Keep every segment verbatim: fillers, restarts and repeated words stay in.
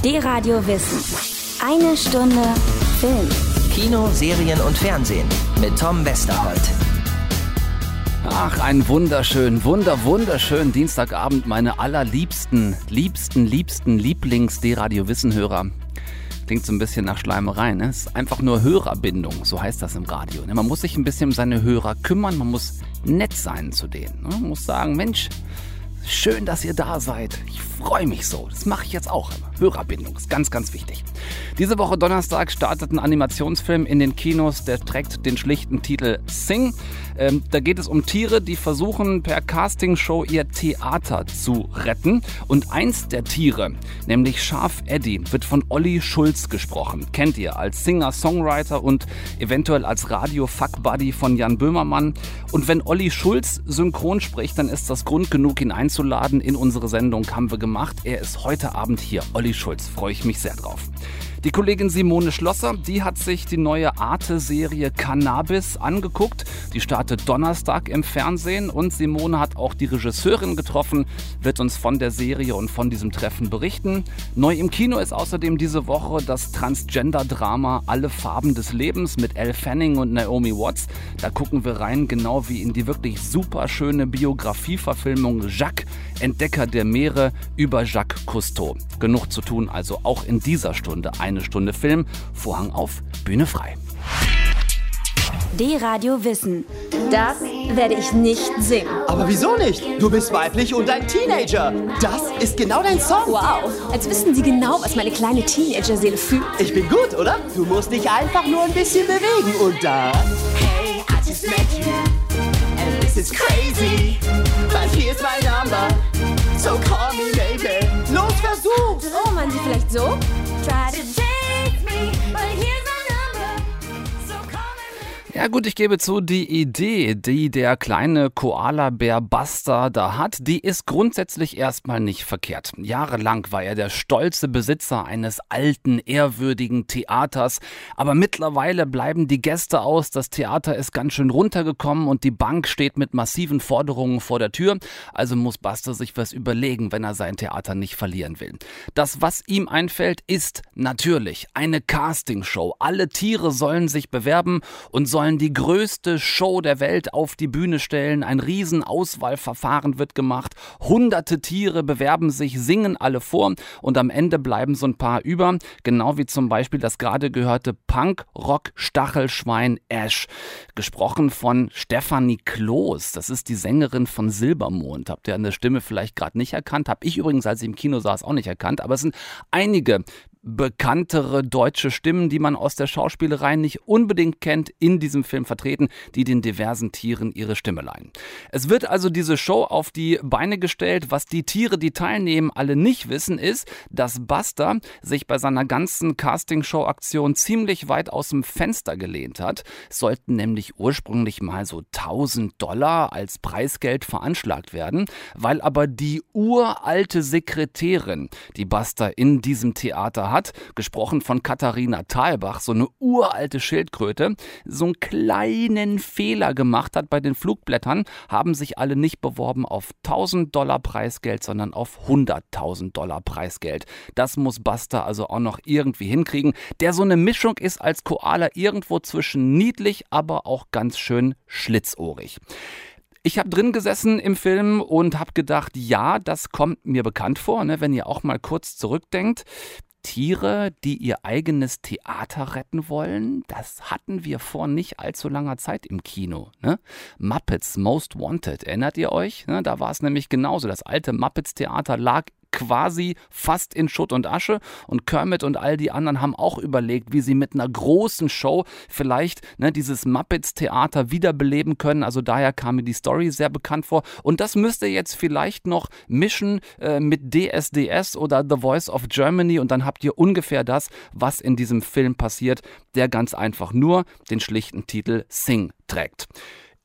D-Radio Wissen. Eine Stunde Film. Kino, Serien und Fernsehen mit Tom Westerholt. Ach, einen wunderschönen, wunder, wunderschönen Dienstagabend, meine allerliebsten, liebsten, liebsten Lieblings-D-Radio-Wissen-Hörer. Klingt so ein bisschen nach Schleimerei, ne? Es ist einfach nur Hörerbindung, so heißt das im Radio. Man muss sich ein bisschen um seine Hörer kümmern, man muss nett sein zu denen. Man muss sagen, Mensch, schön, dass ihr da seid. Ich freue mich so. Das mache ich jetzt auch immer. Hörerbindung ist ganz, ganz wichtig. Diese Woche Donnerstag startet ein Animationsfilm in den Kinos, der trägt den schlichten Titel Sing. Ähm, da geht es um Tiere, die versuchen per Castingshow ihr Theater zu retten. Und eins der Tiere, nämlich Schaf Eddie, wird von Olli Schulz gesprochen. Kennt ihr als Singer-Songwriter und eventuell als Radio-Fuck-Buddy von Jan Böhmermann. Und wenn Olli Schulz synchron spricht, dann ist das Grund genug, ihn einzuladen in unsere Sendung. Haben wir gemacht. Er ist heute Abend hier. Olli Schulz, freue ich mich sehr drauf. Die Kollegin Simone Schlosser, die hat sich die neue Arte-Serie Cannabis angeguckt. Die startet Donnerstag im Fernsehen und Simone hat auch die Regisseurin getroffen, wird uns von der Serie und von diesem Treffen berichten. Neu im Kino ist außerdem diese Woche das Transgender-Drama Alle Farben des Lebens mit Elle Fanning und Naomi Watts. Da gucken wir rein, genau wie in die wirklich super schöne Biografieverfilmung Jacques, Entdecker der Meere über Jacques Cousteau. Genug zu tun, also auch in dieser Stunde. Eine Stunde Film, Vorhang auf, Bühne frei. D-Radio Wissen. Das werde ich nicht singen. Aber wieso nicht? Du bist weiblich und ein Teenager. Das ist genau dein Song. Wow, als wüssten Sie genau, was meine kleine Teenager-Seele fühlt. Ich bin gut, oder? Du musst dich einfach nur ein bisschen bewegen und dann... Hey, I just met you and this is crazy, but here's my number, so call me baby. Los, versuch's! Oh, meinen Sie vielleicht so? Try to take me, but here's my number. So call me. Ja gut, ich gebe zu, die Idee, die der kleine Koala-Bär Buster da hat, die ist grundsätzlich erstmal nicht verkehrt. Jahrelang war er der stolze Besitzer eines alten, ehrwürdigen Theaters. Aber mittlerweile bleiben die Gäste aus, das Theater ist ganz schön runtergekommen und die Bank steht mit massiven Forderungen vor der Tür. Also muss Buster sich was überlegen, wenn er sein Theater nicht verlieren will. Das, was ihm einfällt, ist natürlich eine Castingshow. Alle Tiere sollen sich bewerben und sollen die größte Show der Welt auf die Bühne stellen. Ein Riesenauswahlverfahren wird gemacht. Hunderte Tiere bewerben sich, singen alle vor und am Ende bleiben so ein paar über. Genau wie zum Beispiel das gerade gehörte Punk-Rock-Stachelschwein Ash. Gesprochen von Stefanie Kloß. Das ist die Sängerin von Silbermond. Habt ihr an der Stimme vielleicht gerade nicht erkannt? Hab ich übrigens, als ich im Kino saß, auch nicht erkannt. Aber es sind einige bekanntere deutsche Stimmen, die man aus der Schauspielerei nicht unbedingt kennt, in diesem Film vertreten, die den diversen Tieren ihre Stimme leihen. Es wird also diese Show auf die Beine gestellt. Was die Tiere, die teilnehmen, alle nicht wissen, ist, dass Buster sich bei seiner ganzen Castingshow-Aktion ziemlich weit aus dem Fenster gelehnt hat. Es sollten nämlich ursprünglich mal so tausend Dollar als Preisgeld veranschlagt werden, weil aber die uralte Sekretärin, die Buster in diesem Theater hat, gesprochen von Katharina Thalbach, so eine uralte Schildkröte, so einen kleinen Fehler gemacht hat bei den Flugblättern, haben sich alle nicht beworben auf tausend Dollar Preisgeld, sondern auf hunderttausend Dollar Preisgeld. Das muss Buster also auch noch irgendwie hinkriegen, der so eine Mischung ist als Koala irgendwo zwischen niedlich, aber auch ganz schön schlitzohrig. Ich habe drin gesessen im Film und habe gedacht, ja, das kommt mir bekannt vor, ne, wenn ihr auch mal kurz zurückdenkt. Tiere, die ihr eigenes Theater retten wollen, das hatten wir vor nicht allzu langer Zeit im Kino. Ne? Muppets Most Wanted, erinnert ihr euch? Ne? Da war es nämlich genauso. Das alte Muppets-Theater lag quasi fast in Schutt und Asche und Kermit und all die anderen haben auch überlegt, wie sie mit einer großen Show vielleicht ne, dieses Muppets-Theater wiederbeleben können. Also daher kam mir die Story sehr bekannt vor und das müsst ihr jetzt vielleicht noch mischen äh, mit D S D S oder The Voice of Germany und dann habt ihr ungefähr das, was in diesem Film passiert, der ganz einfach nur den schlichten Titel Sing trägt.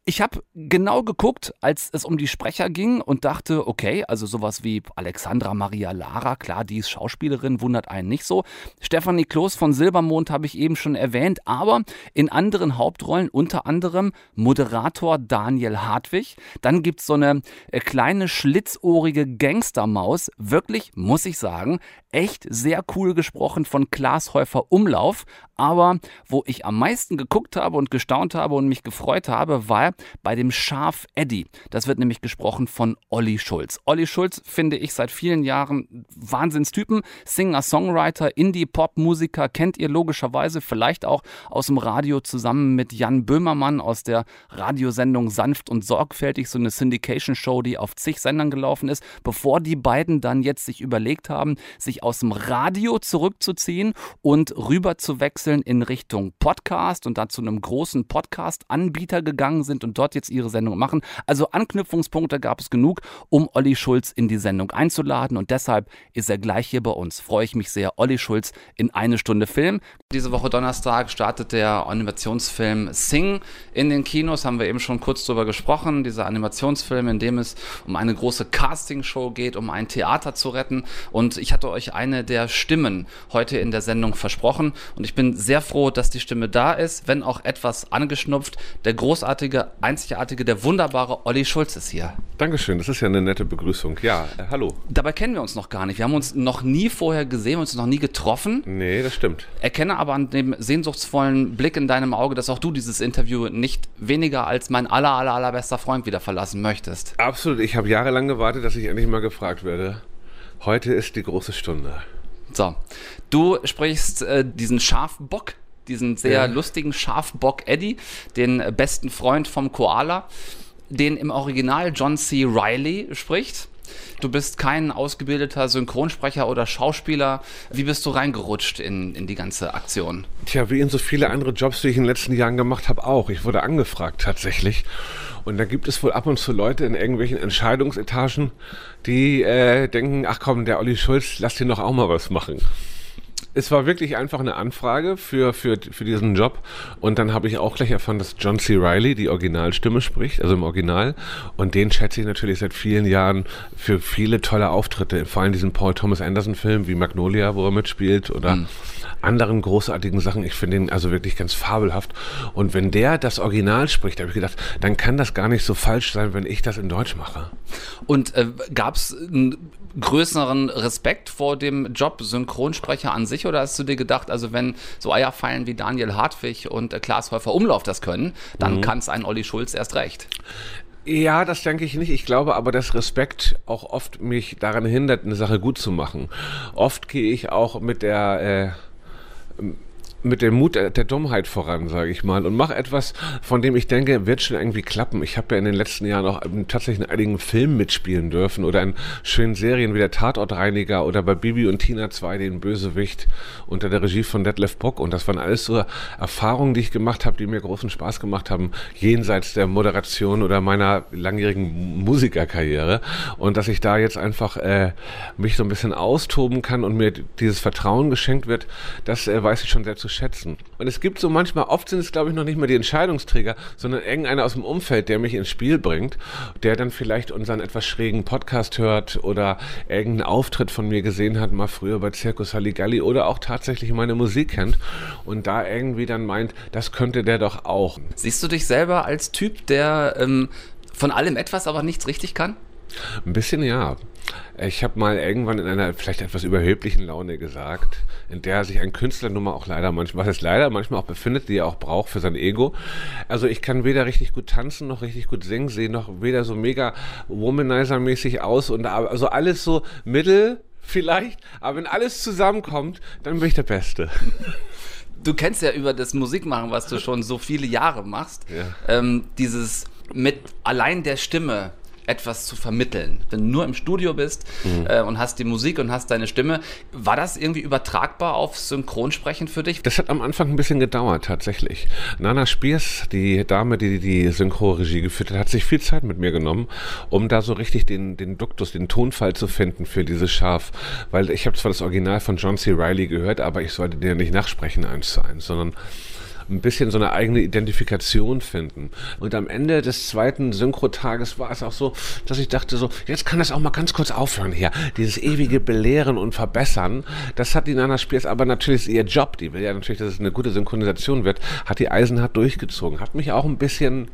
Ich habe genau geguckt, als es um die Sprecher ging und dachte, okay, also sowas wie Alexandra Maria Lara, klar, die ist Schauspielerin, wundert einen nicht so. Stefanie Kloß von Silbermond habe ich eben schon erwähnt, aber in anderen Hauptrollen, unter anderem Moderator Daniel Hartwig. Dann gibt es so eine äh, kleine schlitzohrige Gangstermaus, wirklich, muss ich sagen, echt sehr cool gesprochen von Klaas Häufer Umlauf. Aber wo ich am meisten geguckt habe und gestaunt habe und mich gefreut habe, war bei dem Schaf Eddie. Das wird nämlich gesprochen von Olli Schulz. Olli Schulz finde ich seit vielen Jahren Wahnsinnstypen, Singer-Songwriter, Indie-Pop-Musiker, kennt ihr logischerweise vielleicht auch aus dem Radio zusammen mit Jan Böhmermann aus der Radiosendung Sanft und Sorgfältig, so eine Syndication-Show, die auf zig Sendern gelaufen ist, bevor die beiden dann jetzt sich überlegt haben, sich aus dem Radio zurückzuziehen und rüber zu wechseln in Richtung Podcast und dann zu einem großen Podcast-Anbieter gegangen sind und dort jetzt ihre Sendung machen. Also Anknüpfungspunkte gab es genug, um Olli Schulz in die Sendung einzuladen und deshalb ist er gleich hier bei uns. Freue ich mich sehr. Olli Schulz in eine Stunde Film. Diese Woche Donnerstag startet der Animationsfilm Sing in den Kinos, haben wir eben schon kurz drüber gesprochen. Dieser Animationsfilm, in dem es um eine große Castingshow geht, um ein Theater zu retten und ich hatte euch eine der Stimmen heute in der Sendung versprochen und ich bin sehr froh, dass die Stimme da ist, wenn auch etwas angeschnupft. Der großartige, einzigartige, der wunderbare Olli Schulz ist hier. Dankeschön, das ist ja eine nette Begrüßung. Ja, äh, hallo. Dabei kennen wir uns noch gar nicht. Wir haben uns noch nie vorher gesehen, uns noch nie getroffen. Nee, das stimmt. Erkenne aber an dem sehnsuchtsvollen Blick in deinem Auge, dass auch du dieses Interview nicht weniger als mein aller, aller, allerbester Freund wieder verlassen möchtest. Absolut, ich habe jahrelang gewartet, dass ich endlich mal gefragt werde. Heute ist die große Stunde. So, du sprichst äh, diesen Schafbock, diesen sehr ja. lustigen Schafbock Eddie, den äh, besten Freund vom Koala, den im Original John C. Reilly spricht. Du bist kein ausgebildeter Synchronsprecher oder Schauspieler. Wie bist du reingerutscht in, in die ganze Aktion? Tja, wie in so viele andere Jobs, die ich in den letzten Jahren gemacht habe, auch. Ich wurde angefragt tatsächlich. Und da gibt es wohl ab und zu Leute in irgendwelchen Entscheidungsetagen, die äh, denken, ach komm, der Olli Schulz, lass den doch auch mal was machen. Es war wirklich einfach eine Anfrage für, für, für diesen Job und dann habe ich auch gleich erfahren, dass John C. Reilly die Originalstimme spricht, also im Original, und den schätze ich natürlich seit vielen Jahren für viele tolle Auftritte, vor allem diesen Paul Thomas Anderson Film wie Magnolia, wo er mitspielt oder mhm. anderen großartigen Sachen. Ich finde ihn also wirklich ganz fabelhaft und wenn der das Original spricht, habe ich gedacht, dann kann das gar nicht so falsch sein, wenn ich das in Deutsch mache. Und äh, gab es einen größeren Respekt vor dem Job Synchronsprecher an sich oder hast du dir gedacht, also wenn so Eierfeilen wie Daniel Hartwig und äh, Klaas Häufer Umlauf das können, dann mhm. kann es ein Olli Schulz erst recht? Ja, das denke ich nicht. Ich glaube aber, dass Respekt auch oft mich daran hindert, eine Sache gut zu machen. Oft gehe ich auch mit der äh, mit dem Mut der, der Dummheit voran, sage ich mal, und mache etwas, von dem ich denke, wird schon irgendwie klappen. Ich habe ja in den letzten Jahren auch tatsächlich in einigen Filmen mitspielen dürfen oder in schönen Serien wie der Tatortreiniger oder bei Bibi und Tina zwei, den Bösewicht, unter der Regie von Detlef Bock. Und das waren alles so Erfahrungen, die ich gemacht habe, die mir großen Spaß gemacht haben, jenseits der Moderation oder meiner langjährigen Musikerkarriere. Und dass ich da jetzt einfach äh, mich so ein bisschen austoben kann und mir dieses Vertrauen geschenkt wird, das äh, weiß ich schon sehr zu schätzen. Und es gibt so manchmal, oft sind es glaube ich noch nicht mal die Entscheidungsträger, sondern irgendeiner aus dem Umfeld, der mich ins Spiel bringt, der dann vielleicht unseren etwas schrägen Podcast hört oder irgendeinen Auftritt von mir gesehen hat, mal früher bei Circus Halligalli oder auch tatsächlich meine Musik kennt und da irgendwie dann meint, das könnte der doch auch. Siehst du dich selber als Typ, der ähm, von allem etwas, aber nichts richtig kann? Ein bisschen ja. Ich habe mal irgendwann in einer vielleicht etwas überheblichen Laune gesagt, in der sich ein Künstler nun mal auch leider manchmal, was heißt leider, manchmal auch befindet, die er auch braucht für sein Ego. Also ich kann weder richtig gut tanzen, noch richtig gut singen, sehe noch weder so mega Womanizer-mäßig aus und also alles so mittel vielleicht, aber wenn alles zusammenkommt, dann bin ich der Beste. Du kennst ja über das Musikmachen, was du schon so viele Jahre machst, ja. ähm, dieses mit allein der Stimme etwas zu vermitteln. Wenn du nur im Studio bist mhm. äh, und hast die Musik und hast deine Stimme, war das irgendwie übertragbar auf Synchronsprechen für dich? Das hat am Anfang ein bisschen gedauert, tatsächlich. Nana Spiers, die Dame, die die Synchroregie geführt hat, hat sich viel Zeit mit mir genommen, um da so richtig den, den Duktus, den Tonfall zu finden für dieses Schaf. Weil ich habe zwar das Original von John C. Reilly gehört, aber ich sollte den ja nicht nachsprechen eins zu eins, sondern ein bisschen so eine eigene Identifikation finden. Und am Ende des zweiten Synchrotages war es auch so, dass ich dachte so, jetzt kann das auch mal ganz kurz aufhören hier. Dieses ewige Belehren und Verbessern, das hat die Nana Spiers, aber natürlich ist ihr Job, die will ja natürlich, dass es eine gute Synchronisation wird, hat die eisenhart durchgezogen, hat mich auch ein bisschen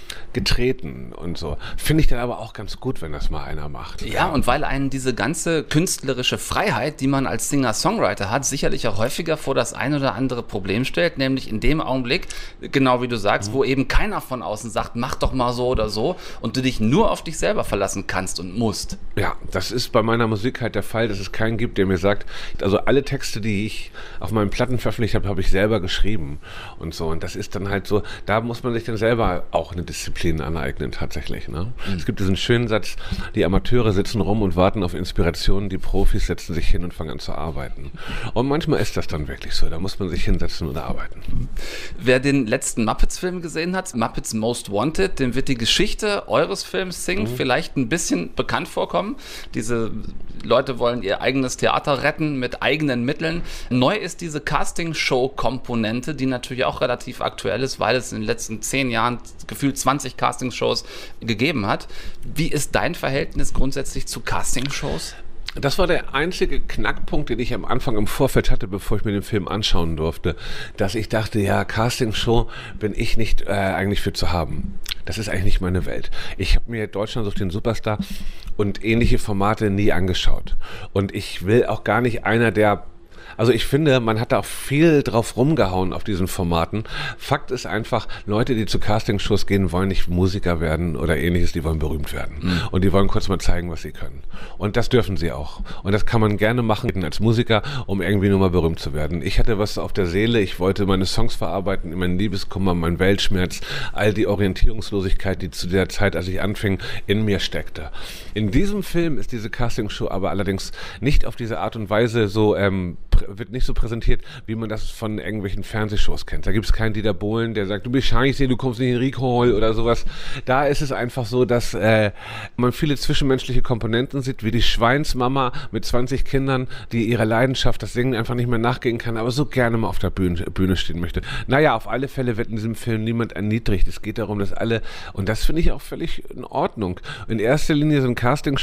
getreten und so. Finde ich dann aber auch ganz gut, wenn das mal einer macht. Ja, und weil einen diese ganze künstlerische Freiheit, die man als Singer-Songwriter hat, sicherlich auch häufiger vor das ein oder andere Problem stellt, nämlich in dem Augenblick, genau wie du sagst, mhm. wo eben keiner von außen sagt, mach doch mal so oder so und du dich nur auf dich selber verlassen kannst und musst. Ja, das ist bei meiner Musik halt der Fall, dass es keinen gibt, der mir sagt, also alle Texte, die ich auf meinen Platten veröffentlicht habe, habe ich selber geschrieben und so. Und das ist dann halt so, da muss man sich dann selber auch eine Disziplin aneignen tatsächlich. Ne? Mhm. Es gibt diesen schönen Satz, die Amateure sitzen rum und warten auf Inspirationen, die Profis setzen sich hin und fangen an zu arbeiten. Und manchmal ist das dann wirklich so, da muss man sich hinsetzen und arbeiten. Wer den letzten Muppets-Film gesehen hat, Muppets Most Wanted, dem wird die Geschichte eures Films Sing mhm. vielleicht ein bisschen bekannt vorkommen. Diese Leute wollen ihr eigenes Theater retten mit eigenen Mitteln. Neu ist diese Casting-Show-Komponente, die natürlich auch relativ aktuell ist, weil es in den letzten zehn Jahren gefühlt zwanzig Castingshows gegeben hat. Wie ist dein Verhältnis grundsätzlich zu Castingshows? Das war der einzige Knackpunkt, den ich am Anfang im Vorfeld hatte, bevor ich mir den Film anschauen durfte, dass ich dachte, ja, Castingshow bin ich nicht äh, eigentlich für zu haben. Das ist eigentlich nicht meine Welt. Ich habe mir Deutschland sucht den Superstar und ähnliche Formate nie angeschaut. Und ich will auch gar nicht einer der Also ich finde, man hat da auch viel drauf rumgehauen auf diesen Formaten. Fakt ist einfach, Leute, die zu Castingshows gehen, wollen nicht Musiker werden oder ähnliches, die wollen berühmt werden. Mhm. Und die wollen kurz mal zeigen, was sie können. Und das dürfen sie auch. Und das kann man gerne machen als Musiker, um irgendwie nur mal berühmt zu werden. Ich hatte was auf der Seele, ich wollte meine Songs verarbeiten, meinen Liebeskummer, meinen Weltschmerz, all die Orientierungslosigkeit, die zu der Zeit, als ich anfing, in mir steckte. In diesem Film ist diese Castingshow aber allerdings nicht auf diese Art und Weise so ähm, wird nicht so präsentiert, wie man das von irgendwelchen Fernsehshows kennt. Da gibt es keinen Dieter Bohlen, der sagt, du bist scheiße, du kommst nicht in Recall oder sowas. Da ist es einfach so, dass äh, man viele zwischenmenschliche Komponenten sieht, wie die Schweinsmama mit zwanzig Kindern, die ihrer Leidenschaft, das Singen einfach nicht mehr nachgehen kann, aber so gerne mal auf der Bühne, Bühne stehen möchte. Naja, auf alle Fälle wird in diesem Film niemand erniedrigt. Es geht darum, dass alle, und das finde ich auch völlig in Ordnung. In erster Linie sind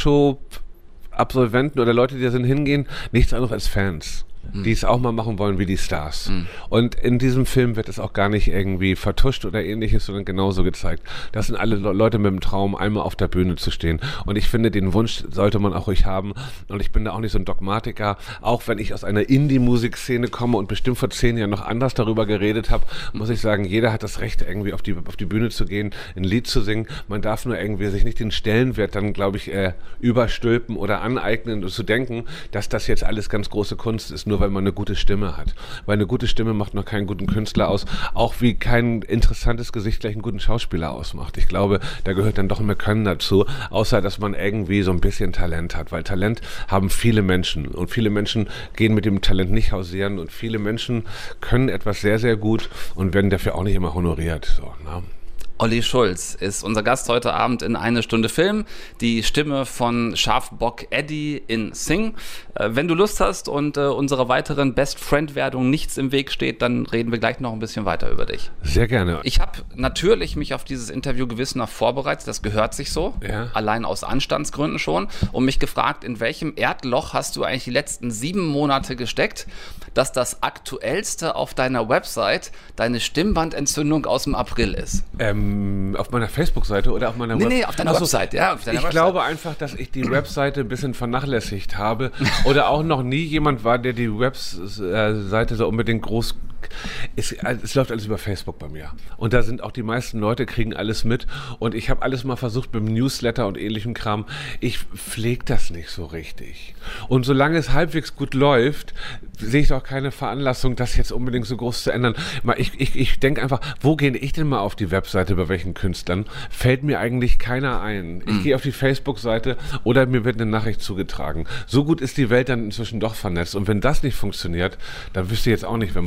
Castingshow-Absolventen oder Leute, die da sind, hingehen, nichts anderes als Fans. Die es auch mal machen wollen wie die Stars. Mhm. Und in diesem Film wird es auch gar nicht irgendwie vertuscht oder ähnliches, sondern genauso gezeigt. Das sind alle Le- Leute mit dem Traum, einmal auf der Bühne zu stehen. Und ich finde, den Wunsch sollte man auch ruhig haben. Und ich bin da auch nicht so ein Dogmatiker. Auch wenn ich aus einer Indie-Musikszene komme und bestimmt vor zehn Jahren noch anders darüber geredet habe, muss ich sagen, jeder hat das Recht, irgendwie auf die, auf die Bühne zu gehen, ein Lied zu singen. Man darf nur irgendwie sich nicht den Stellenwert dann, glaube ich, äh, überstülpen oder aneignen und zu denken, dass das jetzt alles ganz große Kunst ist, nur weil man eine gute Stimme hat. Weil eine gute Stimme macht noch keinen guten Künstler aus, auch wie kein interessantes Gesicht gleich einen guten Schauspieler ausmacht. Ich glaube, da gehört dann doch mehr Können dazu, außer dass man irgendwie so ein bisschen Talent hat, weil Talent haben viele Menschen und viele Menschen gehen mit dem Talent nicht hausieren und viele Menschen können etwas sehr, sehr gut und werden dafür auch nicht immer honoriert. So, ne? Olli Schulz ist unser Gast heute Abend in Eine Stunde Film, die Stimme von Schafbock Eddie in Sing. Äh, wenn du Lust hast und äh, unserer weiteren Best-Friend-Werdung nichts im Weg steht, dann reden wir gleich noch ein bisschen weiter über dich. Sehr gerne. Ich habe natürlich mich auf dieses Interview gewissenhaft vorbereitet, das gehört sich so, ja. Allein aus Anstandsgründen schon, und mich gefragt, in welchem Erdloch hast du eigentlich die letzten sieben Monate gesteckt, dass das Aktuellste auf deiner Website deine Stimmbandentzündung aus dem April ist? Ähm, auf meiner Facebook-Seite oder auf meiner Nee, Web- nee, auf deiner Ach so, Website, ja. Auf deiner ich Website. glaube einfach, dass ich die Webseite ein bisschen vernachlässigt habe oder auch noch nie jemand war, der die Webseite so unbedingt groß... Es, es läuft alles über Facebook bei mir. Und da sind auch die meisten Leute, kriegen alles mit. Und ich habe alles mal versucht mit dem Newsletter und ähnlichem Kram. Ich pflege das nicht so richtig. Und solange es halbwegs gut läuft, sehe ich auch keine Veranlassung, das jetzt unbedingt so groß zu ändern. Ich, ich, ich denke einfach, wo gehe ich denn mal auf die Webseite, bei welchen Künstlern? Fällt mir eigentlich keiner ein. Ich mhm. gehe auf die Facebook-Seite oder mir wird eine Nachricht zugetragen. So gut ist die Welt dann inzwischen doch vernetzt. Und wenn das nicht funktioniert, dann wüsste ich jetzt auch nicht, wenn man das, warum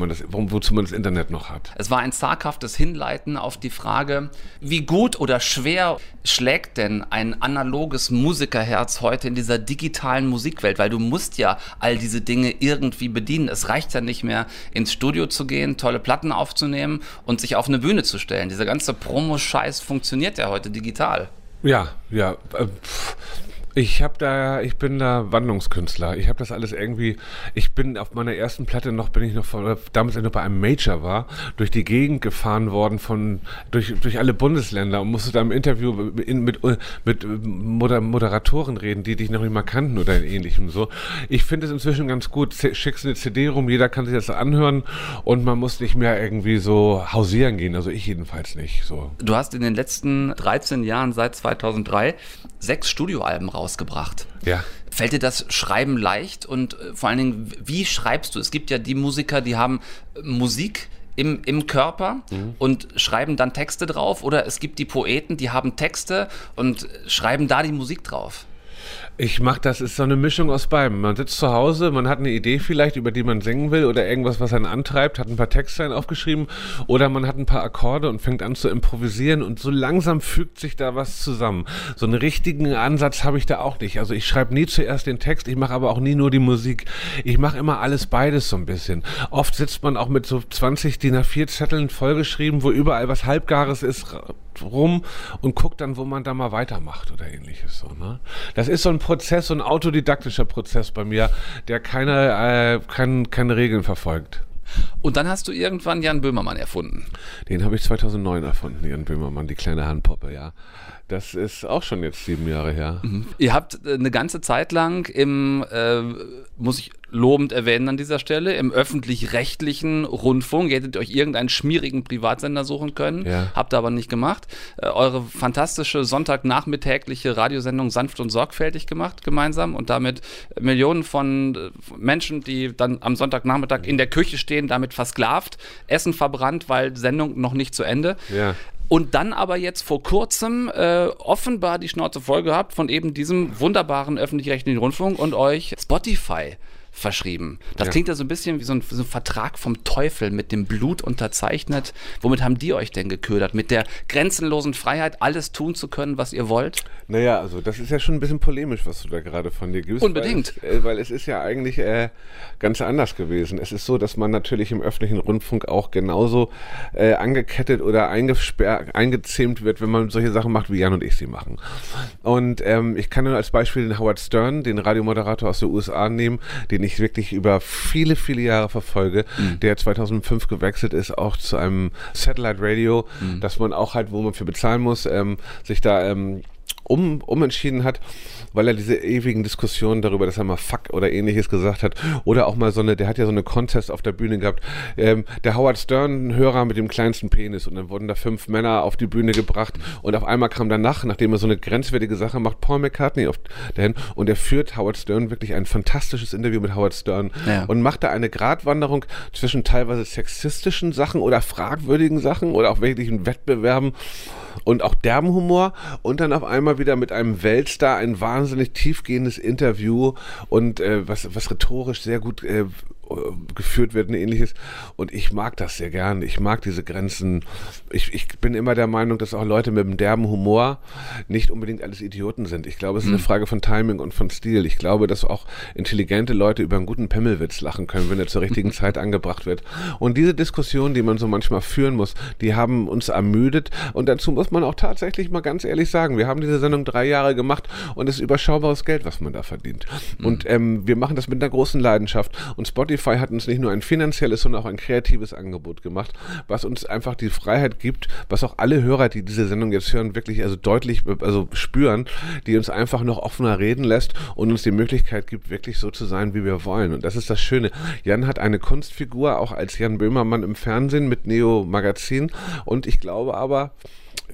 wo, wozu man das Internet noch hat. Es war ein zaghaftes Hinleiten auf die Frage, wie gut oder schwer schlägt denn ein analoges Musikerherz heute in dieser digitalen Musikwelt? Weil du musst ja all diese Dinge irgendwie bedienen. Es reicht ja nicht mehr, ins Studio zu gehen, tolle Platten aufzunehmen und sich auf eine Bühne zu stellen. Dieser ganze Promo-Scheiß funktioniert ja heute digital. Ja, ja. Äh, pff. Ich habe da, ich bin da Wandlungskünstler. Ich habe das alles irgendwie, ich bin auf meiner ersten Platte noch, bin ich noch von, damals ich noch bei einem Major war, durch die Gegend gefahren worden von, durch, durch alle Bundesländer und musste da im Interview in, mit, mit Moder, Moderatoren reden, die dich noch nicht mal kannten oder ähnlichem so. Ich finde es inzwischen ganz gut. Schickst eine C D rum, jeder kann sich das anhören und man muss nicht mehr irgendwie so hausieren gehen. Also ich jedenfalls nicht, so. Du hast in den letzten dreizehn Jahren, seit zweitausenddrei, sechs Studioalben rausgebracht. Ja. Fällt dir das Schreiben leicht und äh, vor allen Dingen, wie schreibst du? Es gibt ja die Musiker, die haben äh, Musik im, im Körper mhm. und schreiben dann Texte drauf, oder es gibt die Poeten, die haben Texte und schreiben da die Musik drauf. Ich mach das, ist so eine Mischung aus beidem. Man sitzt zu Hause, man hat eine Idee vielleicht, über die man singen will oder irgendwas, was einen antreibt, hat ein paar Texte aufgeschrieben oder man hat ein paar Akkorde und fängt an zu improvisieren und so langsam fügt sich da was zusammen. So einen richtigen Ansatz habe ich da auch nicht. Also ich schreibe nie zuerst den Text, ich mache aber auch nie nur die Musik. Ich mache immer alles beides so ein bisschen. Oft sitzt man auch mit so zwanzig D I N A vier Zetteln vollgeschrieben, wo überall was Halbgares ist, rum und guckt dann, wo man da mal weitermacht oder ähnliches. So, ne? Das ist so ein Prozess, so ein autodidaktischer Prozess bei mir, der keine, äh, kein, keine Regeln verfolgt. Und dann hast du irgendwann Jan Böhmermann erfunden. Den habe ich zweitausendneun erfunden, Jan Böhmermann, die kleine Handpuppe, ja. Das ist auch schon jetzt sieben Jahre her. Mhm. Ihr habt äh, eine ganze Zeit lang im, äh, muss ich lobend erwähnen an dieser Stelle, im öffentlich-rechtlichen Rundfunk, ihr hättet euch irgendeinen schmierigen Privatsender suchen können, ja. habt ihr aber nicht gemacht, äh, eure fantastische sonntagnachmittägliche Radiosendung Sanft und Sorgfältig gemacht gemeinsam und damit Millionen von äh, Menschen, die dann am Sonntagnachmittag in der Küche stehen, damit versklavt, Essen verbrannt, weil Sendung noch nicht zu Ende. Ja. Und dann aber jetzt vor kurzem äh, offenbar die Schnauze voll gehabt von eben diesem wunderbaren öffentlich-rechtlichen Rundfunk und euch Spotify verschrieben. Das ja. klingt ja so ein bisschen wie so ein, so ein Vertrag vom Teufel, mit dem Blut unterzeichnet. Womit haben die euch denn geködert? Mit der grenzenlosen Freiheit, alles tun zu können, was ihr wollt? Naja, also das ist ja schon ein bisschen polemisch, was du da gerade von dir gibst. Unbedingt. Weil es, äh, weil es ist ja eigentlich äh, ganz anders gewesen. Es ist so, dass man natürlich im öffentlichen Rundfunk auch genauso äh, angekettet oder eingesperrt, eingezähmt wird, wenn man solche Sachen macht, wie Jan und ich sie machen. Und ähm, ich kann nur als Beispiel den Howard Stern, den Radiomoderator aus den U S A nehmen, den ich wirklich über viele, viele Jahre verfolge, mhm. der zweitausendfünf gewechselt ist, auch zu einem Satellite Radio, mhm. dass man auch halt, wo man für bezahlen muss, ähm, sich da ähm, um, umentschieden hat, weil er diese ewigen Diskussionen darüber, dass er mal Fuck oder ähnliches gesagt hat, oder auch mal so eine, der hat ja so eine Contest auf der Bühne gehabt, ähm, der Howard Stern, ein Hörer mit dem kleinsten Penis, und dann wurden da fünf Männer auf die Bühne gebracht und auf einmal kam danach, nachdem er so eine grenzwertige Sache macht, Paul McCartney auf, dahin, und er führt Howard Stern wirklich ein fantastisches Interview mit Howard Stern ja. und macht da eine Gratwanderung zwischen teilweise sexistischen Sachen oder fragwürdigen Sachen oder auch wirklichen Wettbewerben und auch derben Humor und dann auf einmal wieder mit einem Weltstar ein wahnsinnig tiefgehendes Interview und äh, was, was rhetorisch sehr gut äh, geführt wird und ähnliches, und ich mag das sehr gern, ich mag diese Grenzen, ich, ich bin immer der Meinung, dass auch Leute mit einem derben Humor nicht unbedingt alles Idioten sind. Ich glaube, es ist eine Frage von Timing und von Stil. Ich glaube, dass auch intelligente Leute über einen guten Pimmelwitz lachen können, wenn er zur richtigen Zeit angebracht wird. Und diese Diskussion, die man so manchmal führen muss, die haben uns ermüdet, und dazu muss man auch tatsächlich mal ganz ehrlich sagen, wir haben diese Sendung drei Jahre gemacht und es ist überschaubares Geld, was man da verdient. Mhm. Und ähm, wir machen das mit einer großen Leidenschaft, und Spotify hat uns nicht nur ein finanzielles, sondern auch ein kreatives Angebot gemacht, was uns einfach die Freiheit gibt, was auch alle Hörer, die diese Sendung jetzt hören, wirklich also deutlich also spüren, die uns einfach noch offener reden lässt und uns die Möglichkeit gibt, wirklich so zu sein, wie wir wollen. Und das ist das Schöne. Jan hat eine Kunstfigur, auch als Jan Böhmermann im Fernsehen mit Neo Magazin, und ich glaube aber,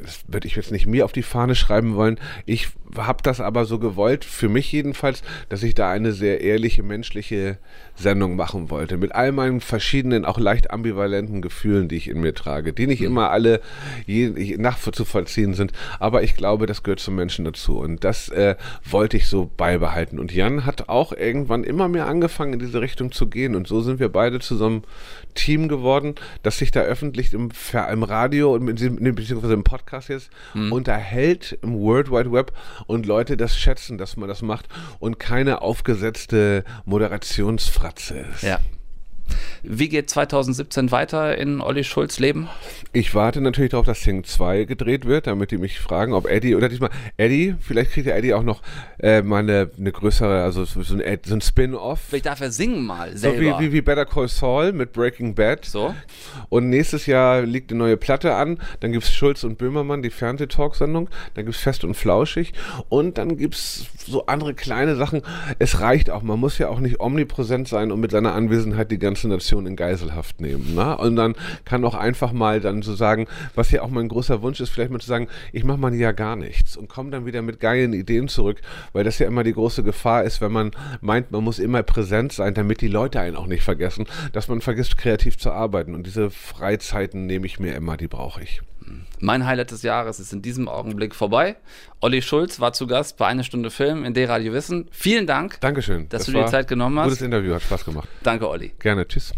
das würde ich jetzt nicht mir auf die Fahne schreiben wollen. Ich habe das aber so gewollt, für mich jedenfalls, dass ich da eine sehr ehrliche, menschliche Sendung machen wollte. Mit all meinen verschiedenen, auch leicht ambivalenten Gefühlen, die ich in mir trage, die nicht immer alle je, nachzuvollziehen sind. Aber ich glaube, das gehört zum Menschen dazu. Und das äh, wollte ich so beibehalten. Und Jan hat auch irgendwann immer mehr angefangen, in diese Richtung zu gehen. Und so sind wir beide zu so einem Team geworden, das sich da öffentlich im, im Radio und beziehungsweise im Podcast jetzt mhm. unterhält, im World Wide Web, und Leute das schätzen, dass man das macht und keine aufgesetzte Moderationsfratze ist. Ja. Wie geht zwanzig siebzehn weiter in Olli Schulz' Leben? Ich warte natürlich darauf, dass Sing zwei gedreht wird, damit die mich fragen, ob Eddie, oder diesmal Eddie, vielleicht kriegt der Eddie auch noch äh, mal eine, eine größere, also so ein, so ein Spin-Off. Vielleicht darf er singen mal selber. So wie, wie, wie Better Call Saul mit Breaking Bad. So. Und nächstes Jahr liegt eine neue Platte an, dann gibt es Schulz und Böhmermann, die Fernsehtalksendung, dann gibt es Fest und Flauschig und dann gibt es so andere kleine Sachen. Es reicht auch, man muss ja auch nicht omnipräsent sein und mit seiner Anwesenheit die ganze Nation in Geiselhaft nehmen. Ne? Und dann kann auch einfach mal dann so sagen, was ja auch mein großer Wunsch ist, vielleicht mal zu sagen, ich mache mal ja gar nichts und komme dann wieder mit geilen Ideen zurück, weil das ja immer die große Gefahr ist, wenn man meint, man muss immer präsent sein, damit die Leute einen auch nicht vergessen, dass man vergisst, kreativ zu arbeiten. Und diese Freizeiten nehme ich mir immer, die brauche ich. Mein Highlight des Jahres ist in diesem Augenblick vorbei. Olli Schulz war zu Gast bei Eine Stunde Film in D-Radio Wissen. Vielen Dank, Dankeschön, dass das du dir die Zeit genommen hast. Gutes Interview, hat Spaß gemacht. Danke, Olli. Gerne, tschüss.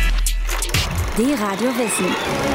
D-Radio Wissen.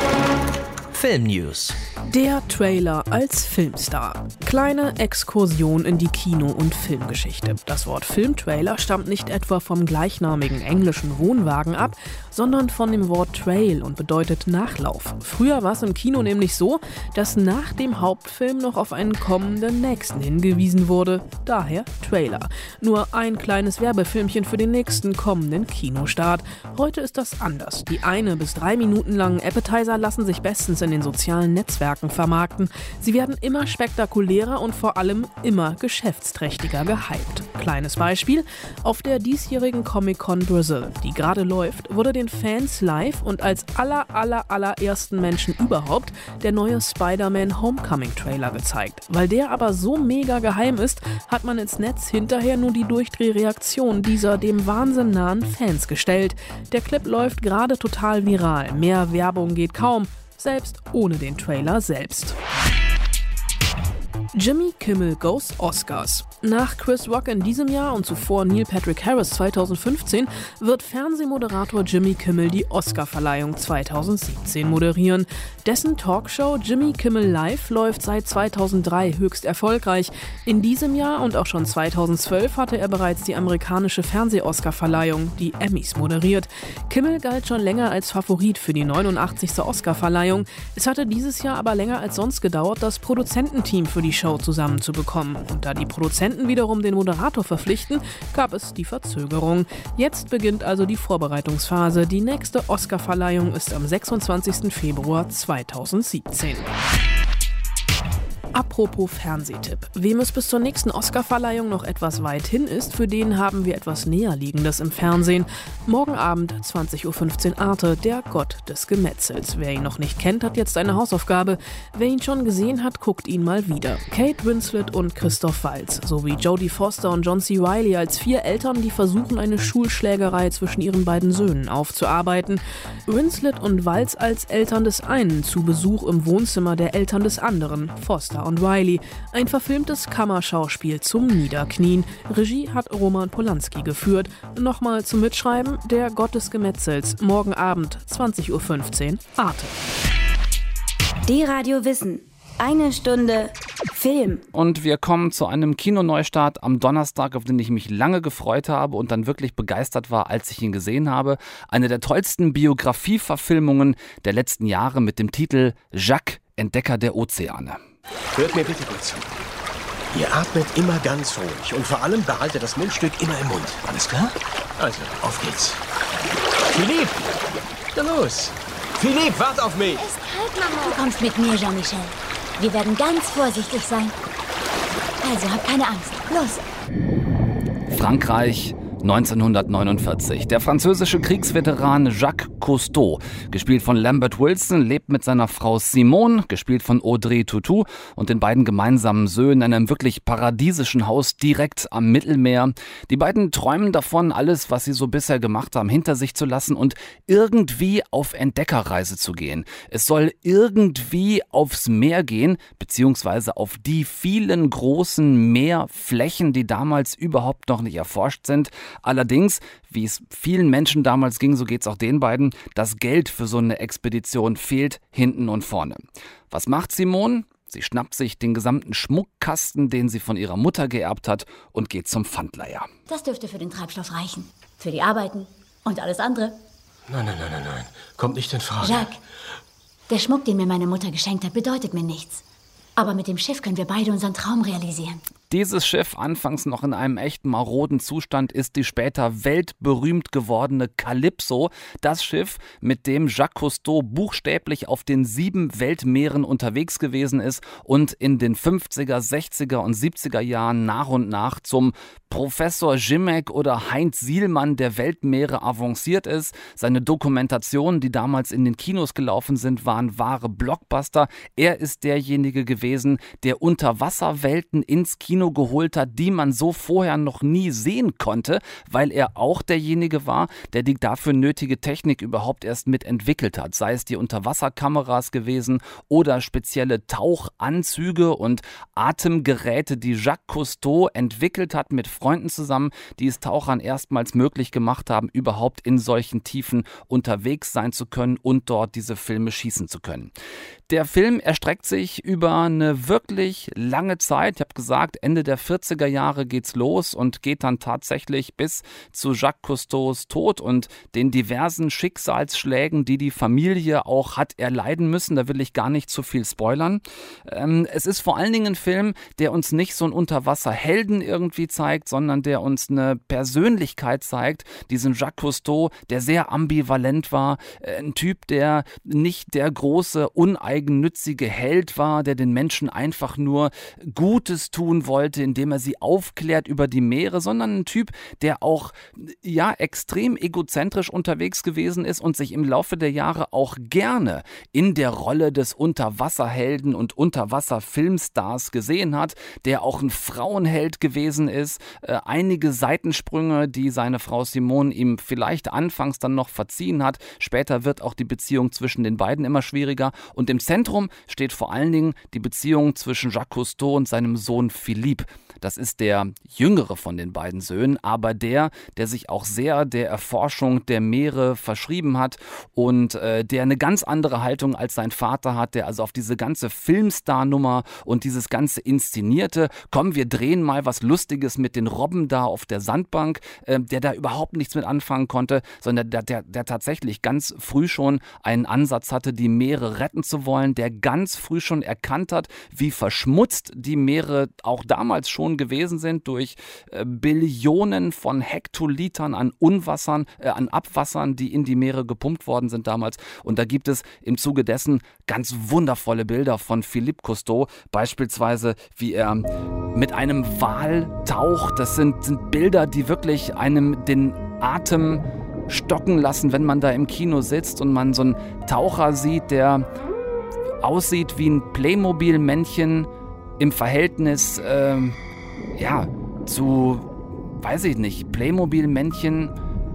Filmnews. Der Trailer als Filmstar. Kleine Exkursion in die Kino- und Filmgeschichte. Das Wort Filmtrailer stammt nicht etwa vom gleichnamigen englischen Wohnwagen ab, sondern von dem Wort Trail und bedeutet Nachlauf. Früher war es im Kino nämlich so, dass nach dem Hauptfilm noch auf einen kommenden nächsten hingewiesen wurde. Daher Trailer. Nur ein kleines Werbefilmchen für den nächsten kommenden Kinostart. Heute ist das anders. Die eine bis drei Minuten langen Appetizer lassen sich bestens in den sozialen Netzwerken vermarkten. Sie werden immer spektakulärer und vor allem immer geschäftsträchtiger gehypt. Kleines Beispiel: Auf der diesjährigen Comic-Con Brazil, die gerade läuft, wurde den Fans live und als aller aller allerersten Menschen überhaupt der neue Spider-Man Homecoming-Trailer gezeigt. Weil der aber so mega geheim ist, hat man ins Netz hinterher nur die Durchdrehreaktion dieser dem Wahnsinn nahen Fans gestellt. Der Clip läuft gerade total viral. Mehr Werbung geht kaum, selbst ohne den Trailer selbst. Jimmy Kimmel Goes Oscars. Nach Chris Rock in diesem Jahr und zuvor Neil Patrick Harris zweitausendfünfzehn wird Fernsehmoderator Jimmy Kimmel die Oscarverleihung zweitausendsiebzehn moderieren. Dessen Talkshow Jimmy Kimmel Live läuft seit zweitausenddrei höchst erfolgreich. In diesem Jahr und auch schon zweitausendzwölf hatte er bereits die amerikanische Fernseh-Oscarverleihung, die Emmys, moderiert. Kimmel galt schon länger als Favorit für die neunundachtzigste Oscarverleihung. Es hatte dieses Jahr aber länger als sonst gedauert, das Produzententeam für die Show zusammenzubekommen. Und da die Produzenten wiederum den Moderator verpflichten, gab es die Verzögerung. Jetzt beginnt also die Vorbereitungsphase. Die nächste Oscarverleihung ist am sechsundzwanzigsten Februar zweitausendsiebzehn. Apropos Fernsehtipp. Wem es bis zur nächsten Oscarverleihung noch etwas weit hin ist, für den haben wir etwas Näherliegendes im Fernsehen. Morgen Abend zwanzig Uhr fünfzehn Arte, der Gott des Gemetzels. Wer ihn noch nicht kennt, hat jetzt eine Hausaufgabe. Wer ihn schon gesehen hat, guckt ihn mal wieder. Kate Winslet und Christoph Waltz sowie Jodie Foster und John C. Reilly als vier Eltern, die versuchen, eine Schulschlägerei zwischen ihren beiden Söhnen aufzuarbeiten. Winslet und Waltz als Eltern des einen zu Besuch im Wohnzimmer der Eltern des anderen, Foster und Reilly. Ein verfilmtes Kammerschauspiel zum Niederknien. Regie hat Roman Polanski geführt. Nochmal zum Mitschreiben: Der Gott des Gemetzels. Morgen Abend zwanzig Uhr fünfzehn Arte. D-Radio Wissen. Eine Stunde Film. Und wir kommen zu einem Kinoneustart am Donnerstag, auf den ich mich lange gefreut habe und dann wirklich begeistert war, als ich ihn gesehen habe. Eine der tollsten Biografieverfilmungen der letzten Jahre mit dem Titel Jacques, Entdecker der Ozeane. Hört mir bitte gut zu. Ihr atmet immer ganz ruhig und vor allem behaltet das Mundstück immer im Mund. Alles klar? Also, auf geht's. Philipp! Na los! Philipp, wart auf mich! Ist kalt, Mama. Du kommst mit mir, Jean-Michel. Wir werden ganz vorsichtig sein. Also, hab keine Angst. Los! Frankreich neunzehnhundertneunundvierzig. Der französische Kriegsveteran Jacques Cousteau, gespielt von Lambert Wilson, lebt mit seiner Frau Simone, gespielt von Audrey Tautou, und den beiden gemeinsamen Söhnen in einem wirklich paradiesischen Haus direkt am Mittelmeer. Die beiden träumen davon, alles, was sie so bisher gemacht haben, hinter sich zu lassen und irgendwie auf Entdeckerreise zu gehen. Es soll irgendwie aufs Meer gehen, beziehungsweise auf die vielen großen Meerflächen, die damals überhaupt noch nicht erforscht sind. Allerdings, wie es vielen Menschen damals ging, so geht es auch den beiden, das Geld für so eine Expedition fehlt hinten und vorne. Was macht Simone? Sie schnappt sich den gesamten Schmuckkasten, den sie von ihrer Mutter geerbt hat, und geht zum Pfandleiher. Das dürfte für den Treibstoff reichen. Für die Arbeiten und alles andere. Nein, nein, nein, nein, nein. Kommt nicht in Frage. Jacques, der Schmuck, den mir meine Mutter geschenkt hat, bedeutet mir nichts. Aber mit dem Schiff können wir beide unseren Traum realisieren. Dieses Schiff, anfangs noch in einem echt maroden Zustand, ist die später weltberühmt gewordene Calypso. Das Schiff, mit dem Jacques Cousteau buchstäblich auf den sieben Weltmeeren unterwegs gewesen ist und in den fünfziger, sechziger und siebziger Jahren nach und nach zum Professor Jimmeck oder Heinz Sielmann der Weltmeere avanciert ist. Seine Dokumentationen, die damals in den Kinos gelaufen sind, waren wahre Blockbuster. Er ist derjenige gewesen, der Unterwasserwelten ins Kino geholt hat, die man so vorher noch nie sehen konnte, weil er auch derjenige war, der die dafür nötige Technik überhaupt erst mitentwickelt hat. Sei es die Unterwasserkameras gewesen oder spezielle Tauchanzüge und Atemgeräte, die Jacques Cousteau entwickelt hat mit Freunden zusammen, die es Tauchern erstmals möglich gemacht haben, überhaupt in solchen Tiefen unterwegs sein zu können und dort diese Filme schießen zu können. Der Film erstreckt sich über eine wirklich lange Zeit. Ich habe gesagt, Ende der vierziger Jahre geht's los und geht dann tatsächlich bis zu Jacques Cousteaus Tod und den diversen Schicksalsschlägen, die die Familie auch hat erleiden müssen. Da will ich gar nicht zu viel spoilern. Ähm, es ist vor allen Dingen ein Film, der uns nicht so einen Unterwasserhelden irgendwie zeigt, sondern der uns eine Persönlichkeit zeigt. Diesen Jacques Cousteau, der sehr ambivalent war. Äh, ein Typ, der nicht der große, uneigennützige Held war, der den Menschen einfach nur Gutes tun wollte, indem er sie aufklärt über die Meere, sondern ein Typ, der auch ja extrem egozentrisch unterwegs gewesen ist und sich im Laufe der Jahre auch gerne in der Rolle des Unterwasserhelden und Unterwasserfilmstars gesehen hat, der auch ein Frauenheld gewesen ist. Äh, einige Seitensprünge, die seine Frau Simone ihm vielleicht anfangs dann noch verziehen hat. Später wird auch die Beziehung zwischen den beiden immer schwieriger und im Zentrum steht vor allen Dingen die Beziehung zwischen Jacques Cousteau und seinem Sohn Philippe. Das ist der jüngere von den beiden Söhnen, aber der, der sich auch sehr der Erforschung der Meere verschrieben hat und äh, der eine ganz andere Haltung als sein Vater hat, der also auf diese ganze Filmstar-Nummer und dieses ganze Inszenierte, komm, wir drehen mal was Lustiges mit den Robben da auf der Sandbank, äh, der da überhaupt nichts mit anfangen konnte, sondern der, der, der tatsächlich ganz früh schon einen Ansatz hatte, die Meere retten zu wollen, der ganz früh schon erkannt hat, wie verschmutzt die Meere auch damals schon gewesen sind durch äh, Billionen von Hektolitern an Unwassern, äh, an Abwassern, die in die Meere gepumpt worden sind damals. Und da gibt es im Zuge dessen ganz wundervolle Bilder von Philippe Cousteau, beispielsweise wie er mit einem Wal taucht. Das sind, sind Bilder, die wirklich einem den Atem stocken lassen, wenn man da im Kino sitzt und man so einen Taucher sieht, der aussieht wie ein Playmobil-Männchen im Verhältnis äh, ja, zu, weiß ich nicht, Playmobil-Männchen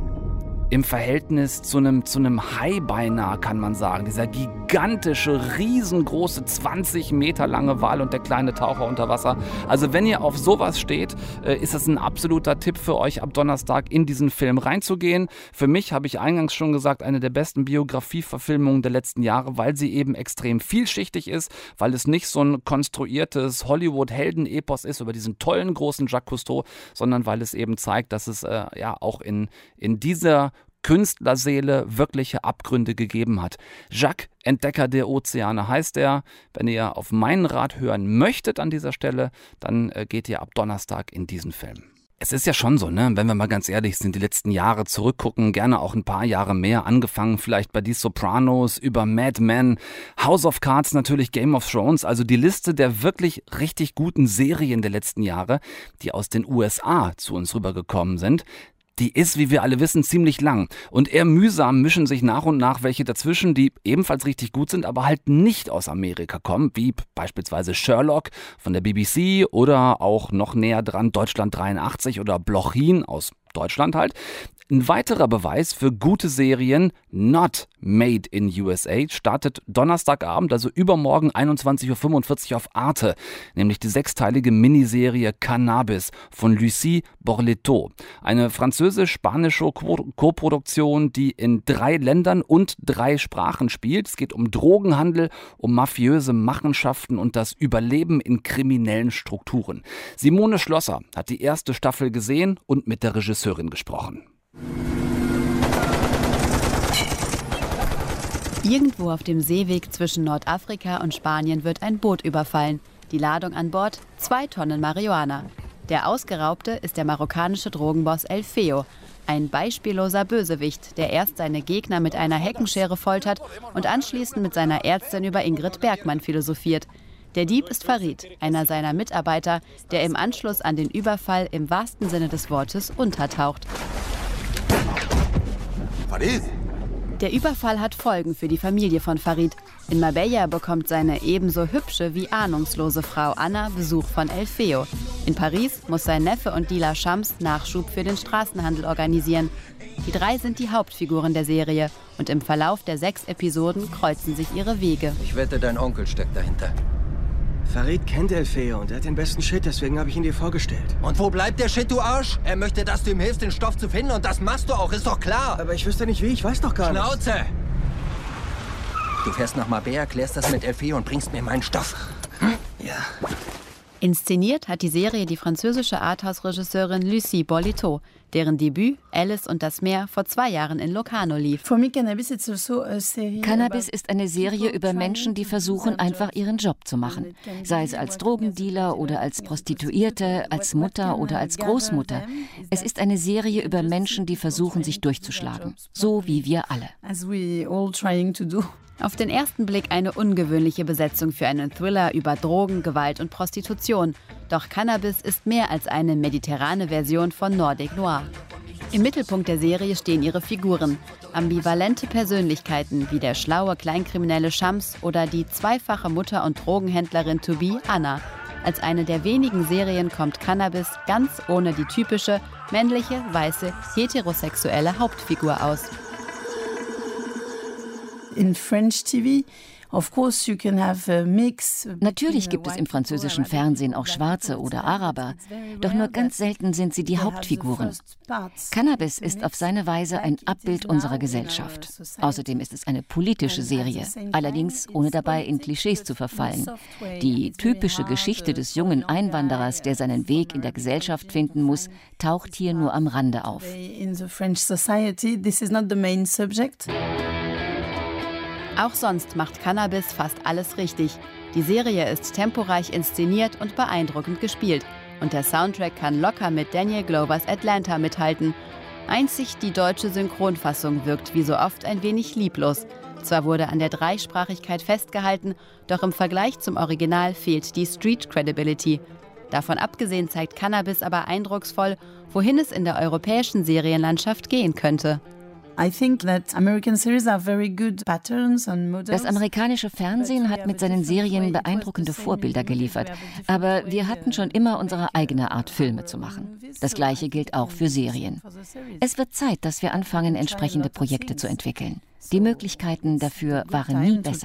im Verhältnis zu einem, zu einem Hai beinahe, kann man sagen. Dieser gigantische, riesengroße, zwanzig Meter lange Wal und der kleine Taucher unter Wasser. Also wenn ihr auf sowas steht, ist es ein absoluter Tipp für euch, ab Donnerstag in diesen Film reinzugehen. Für mich, habe ich eingangs schon gesagt, eine der besten Biografieverfilmungen der letzten Jahre, weil sie eben extrem vielschichtig ist, weil es nicht so ein konstruiertes Hollywood-Helden-Epos ist über diesen tollen, großen Jacques Cousteau, sondern weil es eben zeigt, dass es äh, ja auch in, in dieser Künstlerseele wirkliche Abgründe gegeben hat. Jacques, Entdecker der Ozeane heißt er. Wenn ihr auf meinen Rat hören möchtet an dieser Stelle, dann äh, geht ihr ab Donnerstag in diesen Film. Es ist ja schon so, ne, wenn wir mal ganz ehrlich sind, die letzten Jahre zurückgucken, gerne auch ein paar Jahre mehr, angefangen vielleicht bei Die Sopranos, über Mad Men, House of Cards, natürlich Game of Thrones, also die Liste der wirklich richtig guten Serien der letzten Jahre, die aus den U S A zu uns rübergekommen sind, die ist, wie wir alle wissen, ziemlich lang. Und eher mühsam mischen sich nach und nach welche dazwischen, die ebenfalls richtig gut sind, aber halt nicht aus Amerika kommen, wie beispielsweise Sherlock von der B B C oder auch noch näher dran Deutschland dreiundachtzig oder Blochin aus Deutschland halt. Ein weiterer Beweis für gute Serien, not made in U S A, startet Donnerstagabend, also übermorgen einundzwanzig Uhr fünfundvierzig auf Arte, nämlich die sechsteilige Miniserie Cannabis von Lucie Borletot. Eine französisch-spanische Co-Produktion, die in drei Ländern und drei Sprachen spielt. Es geht um Drogenhandel, um mafiöse Machenschaften und das Überleben in kriminellen Strukturen. Simone Schlosser hat die erste Staffel gesehen und mit der Regisseurin gesprochen. Irgendwo auf dem Seeweg zwischen Nordafrika und Spanien wird ein Boot überfallen. Die Ladung an Bord, zwei Tonnen Marihuana. Der Ausgeraubte ist der marokkanische Drogenboss El Feo, ein beispielloser Bösewicht, der erst seine Gegner mit einer Heckenschere foltert und anschließend mit seiner Ärztin über Ingrid Bergmann philosophiert. Der Dieb ist Farid, einer seiner Mitarbeiter, der im Anschluss an den Überfall im wahrsten Sinne des Wortes untertaucht. Farid! Der Überfall hat Folgen für die Familie von Farid. In Marbella bekommt seine ebenso hübsche wie ahnungslose Frau Anna Besuch von El Feo. In Paris muss sein Neffe und Dealer Shams Nachschub für den Straßenhandel organisieren. Die drei sind die Hauptfiguren der Serie und im Verlauf der sechs Episoden kreuzen sich ihre Wege. Ich wette, dein Onkel steckt dahinter. Farid kennt El Feo und er hat den besten Shit, deswegen habe ich ihn dir vorgestellt. Und wo bleibt der Shit, du Arsch? Er möchte, dass du ihm hilfst, den Stoff zu finden und das machst du auch, ist doch klar. Aber ich wüsste nicht wie, ich weiß doch gar nicht. Schnauze! Du fährst nach Marbella, klärst das mit El Feo und bringst mir meinen Stoff. Hm? Ja. Inszeniert hat die Serie die französische Arthouse-Regisseurin Lucie Borletot, deren Debüt Alice und das Meer vor zwei Jahren in Locarno lief. Cannabis ist eine Serie über Menschen, die versuchen, einfach ihren Job zu machen. Sei es als Drogendealer oder als Prostituierte, als Mutter oder als Großmutter. Es ist eine Serie über Menschen, die versuchen, sich durchzuschlagen. So wie wir alle. Auf den ersten Blick eine ungewöhnliche Besetzung für einen Thriller über Drogen, Gewalt und Prostitution. Doch Cannabis ist mehr als eine mediterrane Version von Nordic Noir. Im Mittelpunkt der Serie stehen ihre Figuren. Ambivalente Persönlichkeiten wie der schlaue Kleinkriminelle Shams oder die zweifache Mutter und Drogenhändlerin to be Anna. Als eine der wenigen Serien kommt Cannabis ganz ohne die typische männliche, weiße, heterosexuelle Hauptfigur aus. In French T V, of course you can have a mix. Natürlich gibt es im französischen Fernsehen auch Schwarze oder Araber, doch nur ganz selten sind sie die Hauptfiguren. Cannabis ist auf seine Weise ein Abbild unserer Gesellschaft. Außerdem ist es eine politische Serie, allerdings ohne dabei in Klischees zu verfallen. Die typische Geschichte des jungen Einwanderers, der seinen Weg in der Gesellschaft finden muss, taucht hier nur am Rande auf. In the French society, this is not the main subject. Auch sonst macht Cannabis fast alles richtig. Die Serie ist temporeich inszeniert und beeindruckend gespielt. Und der Soundtrack kann locker mit Daniel Glovers Atlanta mithalten. Einzig die deutsche Synchronfassung wirkt wie so oft ein wenig lieblos. Zwar wurde an der Dreisprachigkeit festgehalten, doch im Vergleich zum Original fehlt die Street Credibility. Davon abgesehen zeigt Cannabis aber eindrucksvoll, wohin es in der europäischen Serienlandschaft gehen könnte. Das amerikanische Fernsehen hat mit seinen Serien beeindruckende Vorbilder geliefert. Aber wir hatten schon immer unsere eigene Art, Filme zu machen. Das Gleiche gilt auch für Serien. Es wird Zeit, dass wir anfangen, entsprechende Projekte zu entwickeln. Die Möglichkeiten dafür waren nie besser.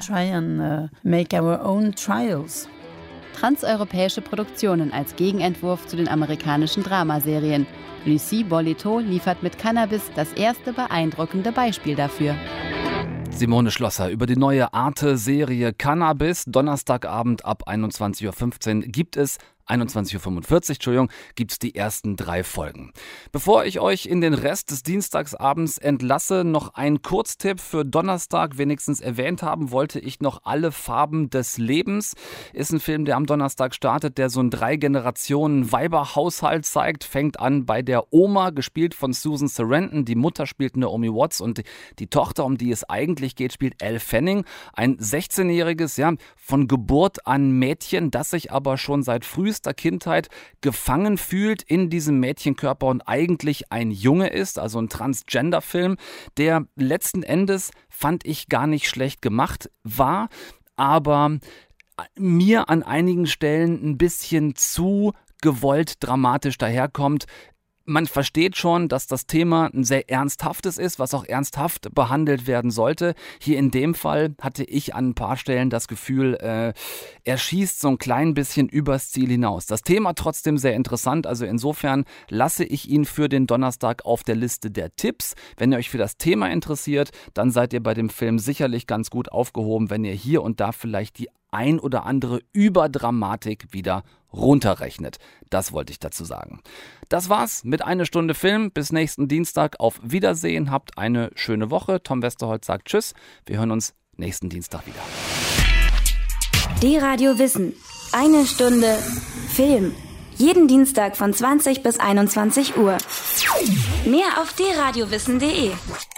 Transeuropäische Produktionen als Gegenentwurf zu den amerikanischen Dramaserien. Lucie Borletot liefert mit Cannabis das erste beeindruckende Beispiel dafür. Simone Schlosser über die neue Arte-Serie Cannabis. Donnerstagabend ab einundzwanzig Uhr fünfzehn gibt es einundzwanzig Uhr fünfundvierzig, Entschuldigung, gibt es die ersten drei Folgen. Bevor ich euch in den Rest des Dienstagsabends entlasse, noch ein Kurztipp für Donnerstag. Wenigstens erwähnt haben wollte ich noch Alle Farben des Lebens. Ist ein Film, der am Donnerstag startet, der so einen Drei-Generationen-Weiberhaushalt zeigt. Fängt an bei der Oma, gespielt von Susan Sarandon. Die Mutter spielt Naomi Watts und die, die Tochter, um die es eigentlich geht, spielt Elle Fanning. Ein sechzehnjähriges, ja, von Geburt an Mädchen, das sich aber schon seit frühestem frühester Kindheit gefangen fühlt in diesem Mädchenkörper und eigentlich ein Junge ist, also ein Transgender-Film, der letzten Endes, fand ich, gar nicht schlecht gemacht war, aber mir an einigen Stellen ein bisschen zu gewollt dramatisch daherkommt. Man versteht schon, dass das Thema ein sehr ernsthaftes ist, was auch ernsthaft behandelt werden sollte. Hier in dem Fall hatte ich an ein paar Stellen das Gefühl, äh, er schießt so ein klein bisschen übers Ziel hinaus. Das Thema trotzdem sehr interessant, also insofern lasse ich ihn für den Donnerstag auf der Liste der Tipps. Wenn ihr euch für das Thema interessiert, dann seid ihr bei dem Film sicherlich ganz gut aufgehoben, wenn ihr hier und da vielleicht die ein oder andere Überdramatik wieder runterrechnet. Das wollte ich dazu sagen. Das war's mit einer Stunde Film. Bis nächsten Dienstag. Auf Wiedersehen. Habt eine schöne Woche. Tom Westerholt sagt Tschüss. Wir hören uns nächsten Dienstag wieder. D-Radio Wissen. Eine Stunde Film. Jeden Dienstag von zwanzig bis einundzwanzig Uhr. Mehr auf d radio wissen punkt de.